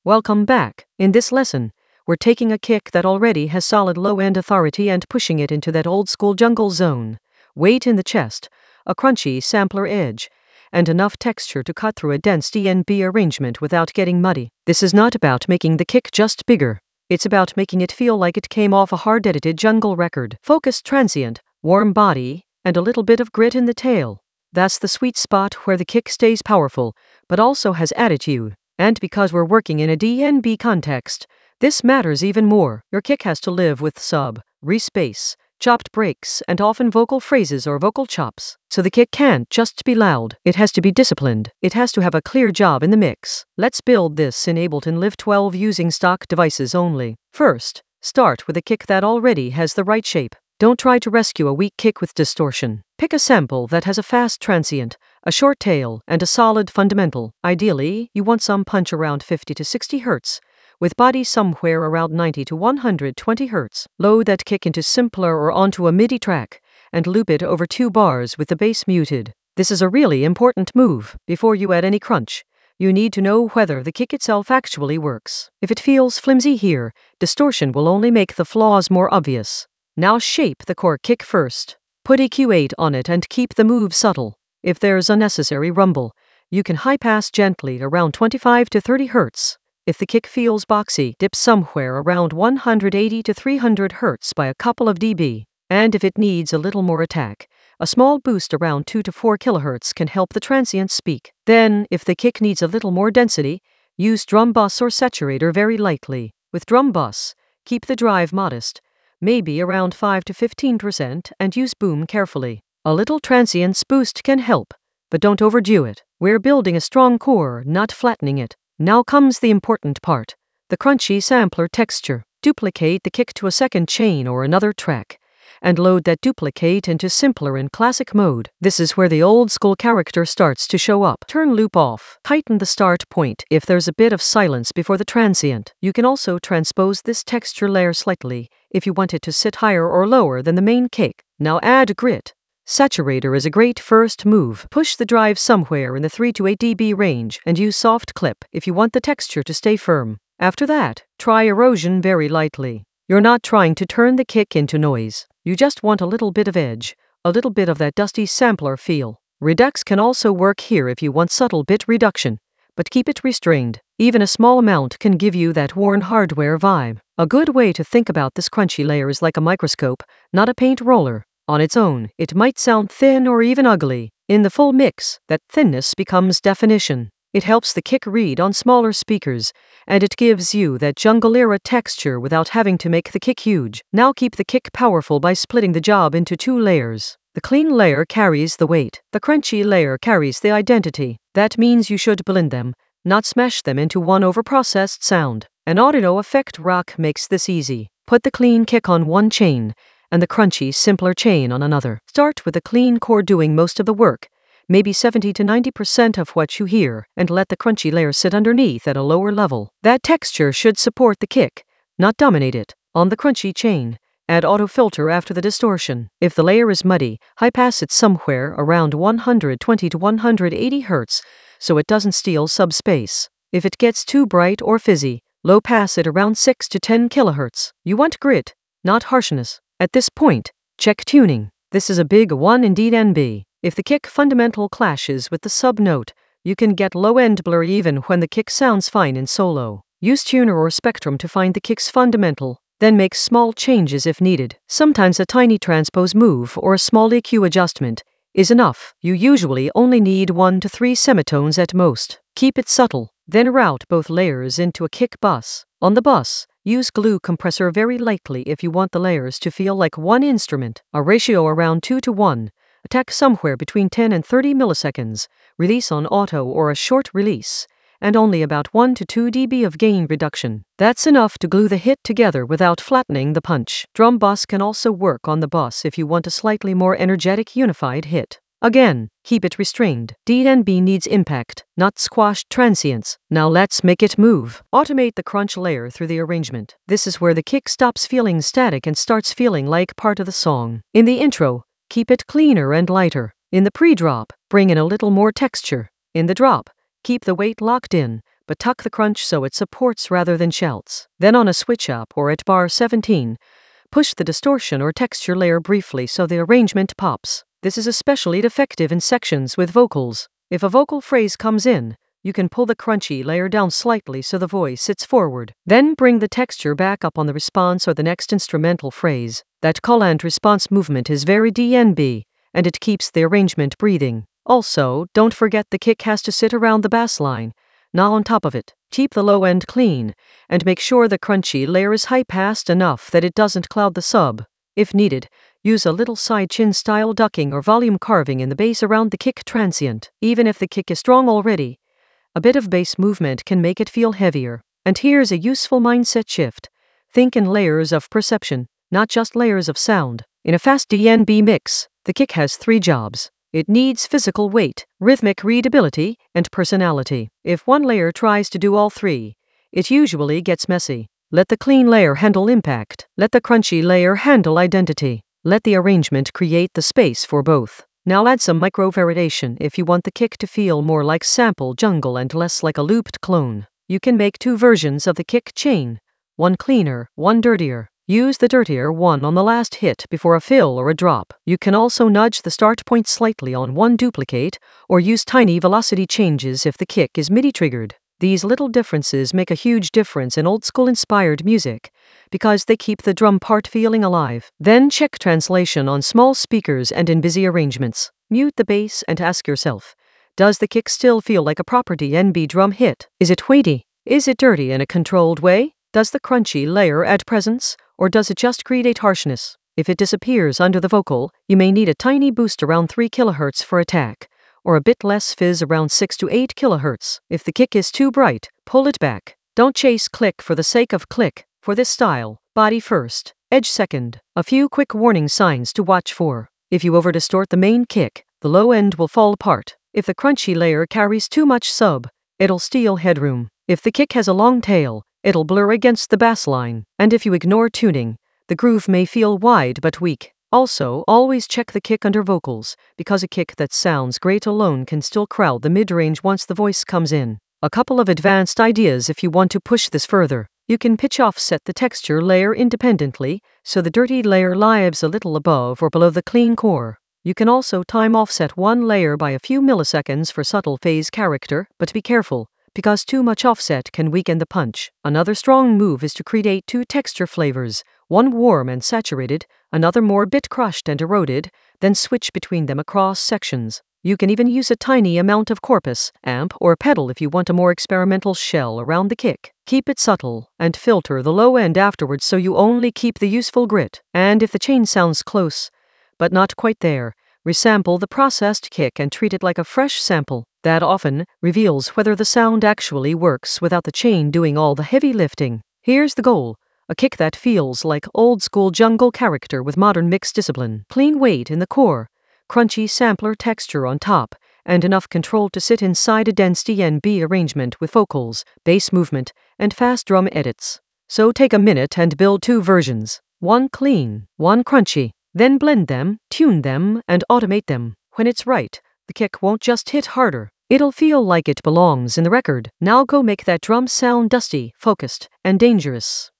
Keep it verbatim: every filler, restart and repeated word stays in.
Welcome back. In this lesson, we're taking a kick that already has solid low-end authority and pushing it into that old-school jungle zone. Weight in the chest, a crunchy sampler edge, and enough texture to cut through a dense D N B arrangement without getting muddy. This is not about making the kick just bigger. It's about making it feel like it came off a hard-edited jungle record. Focused transient, warm body, and a little bit of grit in the tail. That's the sweet spot where the kick stays powerful, but also has attitude. And because we're working in a D N B context, this matters even more. Your kick has to live with sub, re-space, chopped breaks, and often vocal phrases or vocal chops. So the kick can't just be loud. It has to be disciplined. It has to have a clear job in the mix. Let's build this in Ableton Live twelve using stock devices only. First, start with a kick that already has the right shape. Don't try to rescue a weak kick with distortion. Pick a sample that has a fast transient, a short tail, and a solid fundamental. Ideally, you want some punch around fifty to sixty hertz, with body somewhere around ninety to one hundred twenty hertz. Load that kick into simpler or onto a MIDI track, and loop it over two bars with the bass muted. This is a really important move. Before you add any crunch, you need to know whether the kick itself actually works. If it feels flimsy here, distortion will only make the flaws more obvious. Now shape the core kick first. Put E Q eight on it and keep the move subtle. If there's unnecessary rumble, you can high pass gently around twenty-five to thirty hertz. If the kick feels boxy, dip somewhere around one hundred eighty to three hundred hertz by a couple of dB. And if it needs a little more attack, a small boost around two to four kilohertz can help the transient speak. Then, if the kick needs a little more density, use drum bus or saturator very lightly. With drum bus, keep the drive modest, maybe around five to fifteen percent, and use boom carefully. A little transience boost can help, but don't overdo it. We're building a strong core, not flattening it. Now comes the important part, the crunchy sampler texture. Duplicate the kick to a second chain or another track, and load that duplicate into simpler and classic mode. This is where the old school character starts to show up. Turn loop off. Tighten the start point if there's a bit of silence before the transient. You can also transpose this texture layer slightly if you want it to sit higher or lower than the main kick. Now add grit. Saturator is a great first move. Push the drive somewhere in the three to eight dB range and use soft clip if you want the texture to stay firm. After that, try erosion very lightly. You're not trying to turn the kick into noise. You just want a little bit of edge, a little bit of that dusty sampler feel. Redux can also work here if you want subtle bit reduction, but keep it restrained. Even a small amount can give you that worn hardware vibe. A good way to think about this crunchy layer is like a microscope, not a paint roller. On its own, it might sound thin or even ugly. In the full mix, that thinness becomes definition. It helps the kick read on smaller speakers, and it gives you that jungle-era texture without having to make the kick huge. Now keep the kick powerful by splitting the job into two layers. The clean layer carries the weight. The crunchy layer carries the identity. That means you should blend them, not smash them into one overprocessed sound. An audio effect rack makes this easy. Put the clean kick on one chain, and the crunchy, simpler chain on another. Start with the clean core doing most of the work, maybe seventy to ninety percent of what you hear, and let the crunchy layer sit underneath at a lower level. That texture should support the kick, not dominate it. On the crunchy chain, add auto filter after the distortion. If the layer is muddy, high pass it somewhere around one hundred twenty to one hundred eighty hertz, so it doesn't steal subspace. If it gets too bright or fizzy, low pass it around six to ten kilohertz. You want grit, not harshness. At this point, check tuning. This is a big one in D N B. If the kick fundamental clashes with the sub-note, you can get low-end blur even when the kick sounds fine in solo. Use tuner or spectrum to find the kick's fundamental, then make small changes if needed. Sometimes a tiny transpose move or a small E Q adjustment is enough. You usually only need one to three semitones at most. Keep it subtle, then route both layers into a kick bus. On the bus, use glue compressor very lightly if you want the layers to feel like one instrument. A ratio around two to one. Attack somewhere between ten and thirty milliseconds. Release on auto or a short release, and only about one to two dB of gain reduction. That's enough to glue the hit together without flattening the punch. Drum bus can also work on the bus if you want a slightly more energetic unified hit. Again, keep it restrained. D N B needs impact, not squashed transients. Now let's make it move. Automate the crunch layer through the arrangement. This is where the kick stops feeling static and starts feeling like part of the song. In the intro, keep it cleaner and lighter. In the pre-drop, bring in a little more texture. In the drop, keep the weight locked in, but tuck the crunch so it supports rather than shouts. Then on a switch up or at bar seventeen, push the distortion or texture layer briefly so the arrangement pops. This is especially effective in sections with vocals. If a vocal phrase comes in, you can pull the crunchy layer down slightly so the voice sits forward. Then bring the texture back up on the response or the next instrumental phrase. That call and response movement is very D N B, and it keeps the arrangement breathing. Also, don't forget the kick has to sit around the bass line, not on top of it. Keep the low end clean, and make sure the crunchy layer is high-passed enough that it doesn't cloud the sub. If needed, use a little side chin style ducking or volume carving in the bass around the kick transient. Even if the kick is strong already, a bit of bass movement can make it feel heavier. And here's a useful mindset shift. Think in layers of perception, not just layers of sound. In a fast D N B mix, the kick has three jobs. It needs physical weight, rhythmic readability, and personality. If one layer tries to do all three, it usually gets messy. Let the clean layer handle impact. Let the crunchy layer handle identity. Let the arrangement create the space for both. Now add some micro-variation if you want the kick to feel more like sample jungle and less like a looped clone. You can make two versions of the kick chain, one cleaner, one dirtier. Use the dirtier one on the last hit before a fill or a drop. You can also nudge the start point slightly on one duplicate, or use tiny velocity changes if the kick is MIDI triggered. These little differences make a huge difference in old-school inspired music, because they keep the drum part feeling alive. Then check translation on small speakers and in busy arrangements. Mute the bass and ask yourself, does the kick still feel like a proper D N B drum hit? Is it weighty? Is it dirty in a controlled way? Does the crunchy layer add presence, or does it just create harshness? If it disappears under the vocal, you may need a tiny boost around three kilohertz for attack, or a bit less fizz around six to eight kilohertz. If the kick is too bright, pull it back. Don't chase click for the sake of click. For this style, body first, edge second. A few quick warning signs to watch for. If you over-distort the main kick, the low end will fall apart. If the crunchy layer carries too much sub, it'll steal headroom. If the kick has a long tail, it'll blur against the bass line. And if you ignore tuning, the groove may feel wide but weak. Also, always check the kick under vocals, because a kick that sounds great alone can still crowd the mid-range once the voice comes in. A couple of advanced ideas if you want to push this further. You can pitch offset the texture layer independently, so the dirty layer lies a little above or below the clean core. You can also time offset one layer by a few milliseconds for subtle phase character, but be careful, because too much offset can weaken the punch. Another strong move is to create two texture flavors, one warm and saturated, another more bit crushed and eroded, then switch between them across sections. You can even use a tiny amount of corpus, amp, or pedal if you want a more experimental shell around the kick. Keep it subtle, and filter the low end afterwards so you only keep the useful grit. And if the chain sounds close, but not quite there, resample the processed kick and treat it like a fresh sample. That often reveals whether the sound actually works without the chain doing all the heavy lifting. Here's the goal. A kick that feels like old-school jungle character with modern mix discipline. Clean weight in the core, crunchy sampler texture on top, and enough control to sit inside a dense D N B arrangement with vocals, bass movement, and fast drum edits. So take a minute and build two versions. One clean, one crunchy. Then blend them, tune them, and automate them. When it's right, the kick won't just hit harder. It'll feel like it belongs in the record. Now go make that drum sound dusty, focused, and dangerous.